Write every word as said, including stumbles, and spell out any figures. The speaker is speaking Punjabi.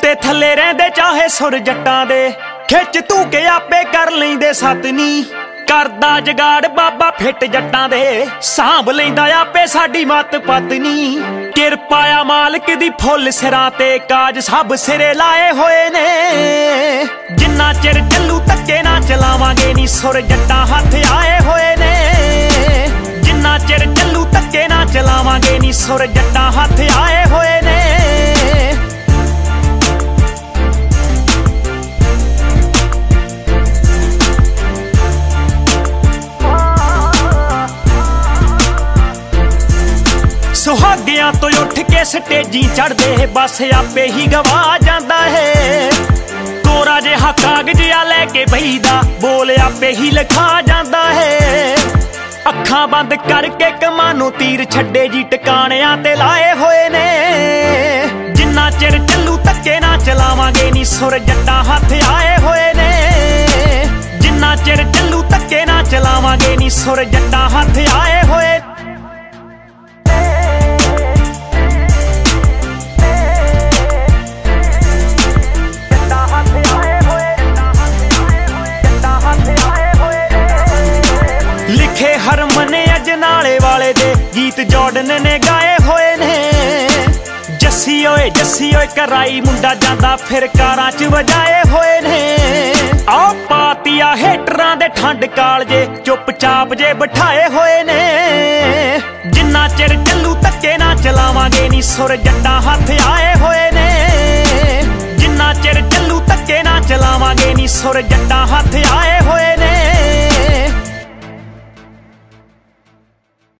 ਉੱਤੇ ਥੱਲੇ ਰਹਿੰਦੇ ਚਾਹੇ ਸੁਰ ਜੱਟਾਂ ਦੇ, ਖਿੱਚ ਤੂੰ ਕੇ ਆਪੇ ਕਰ ਲੈਂਦੇ ਸਤਨੀ। ਕਰਦਾ ਜਗਾੜ ਬਾਬਾ ਫਿੱਟ ਜੱਟਾਂ ਦੇ, ਸਾਂਭ ਲੈਂਦਾ ਆਪੇ ਸਾਡੀ ਮੱਤ ਪਤਨੀ। ਕਿਰਪਾ ਆ ਮਾਲਕ ਦੀ ਫੁੱਲ ਸਿਰਾਂ ਤੇ, ਕਾਜ ਸਭ ਸਿਰੇ ਲਾਏ ਹੋਏ ਨੇ। ਜਿੰਨਾ ਚਿਰ ਚੱਲੂ ਧੱਕੇ ਨਾ ਚਲਾਵਾਂਗੇ ਨੀ, ਸੁਰ ਜੱਟਾਂ ਹੱਥ ਆਏ ਹੋਏ ਨੇ। ਜਿੰਨਾ ਚਿਰ ਚੱਲੂ ਧੱਕੇ ਨਾ ਚਲਾਵਾਂਗੇ ਨੀ, ਸੁਰ ਜੱਟਾਂ ਹੱਥ ਆਏ ਹੋਏ ਨੇ। ਸੁਹਾਗਿਆਂ ਤੋਂ ਉੱਠ ਕੇ ਸਟੇਜੀ ਚੜਦੇ, ਬਸ ਆਪੇ ਹੀ ਗਵਾ ਜਾਂਦਾ ਹੈ। ਕੋਰਾ ਜਿਹਾ ਕਾਗਜ਼ ਆ ਲੈ ਕੇ ਬਈਦਾ, ਬੋਲ ਆਪੇ ਹੀ ਲਿਖਾ ਜਾਂਦਾ ਹੈ। ਅੱਖਾਂ ਬੰਦ ਕਰਕੇ ਕਮਾਨੋਂ ਤੀਰ ਛੱਡੇ ਜੀ, ਟਿਕਾਣਿਆਂ ਤੇ ਲਾਏ ਹੋਏ ਨੇ। ਜਿੰਨਾ ਚਿਰ ਚੱਲੂ ਧੱਕੇ ਨਾ ਚਲਾਵਾਂਗੇ ਨੀ, ਸੁਰ ਜੱਟਾਂ ਹੱਥ ਆਏ ਹੋਏ ਨੇ। ਜਿੰਨਾ ਚਿਰ ਚੱਲੂ ਧੱਕੇ ਨਾ ਚਲਾਵਾਂਗੇ ਨੀ, ਸੁਰ ਜੱਟਾਂ ਹੱਥ ਆਏ ਹੋਏ। ਲਿਖੇ ਹਰਮਨ ਅਜਨਾਲੇ ਵਾਲੇ ਦੇ ਗੀਤ ਜੋਰਡਨ ਨੇ ਗਾਏ ਹੋਏ ਨੇ। ਜੱਸੀ ਓਏ ਜੱਸੀ ਓਏ ਕਰਾਈ ਮੁੰਡਾ ਜਾਂਦਾ ਫਿਰ ਕਾਰਾਂ ਚ ਵਜਾਏ ਹੋਏ ਨੇ। ਆ ਪਾਤੀਆ ਹੇਟਰਾਂ ਦੇ ਠੰਡ ਕਾਲਜੇ, ਚੁੱਪ ਚਾਪ ਜੇ ਬਿਠਾਏ ਹੋਏ ਨੇ। ਜਿੰਨਾ ਚਿਰ ਚੱਲੂ ਧੱਕੇ ਨਾ ਚਲਾਵਾਂਗੇ ਨੀ, ਸੁਰ ਜੱਟਾਂ ਹੱਥ ਆਏ ਹੋਏ ਨੇ। ਜਿੰਨਾ ਚਿਰ ਚੱਲੂ ਧੱਕੇ ਨਾ ਚਲਾਵਾਂਗੇ ਨੀ, ਸੁਰ ਜੱਟਾਂ ਹੱਥ ਆਏ ਹੋਏ।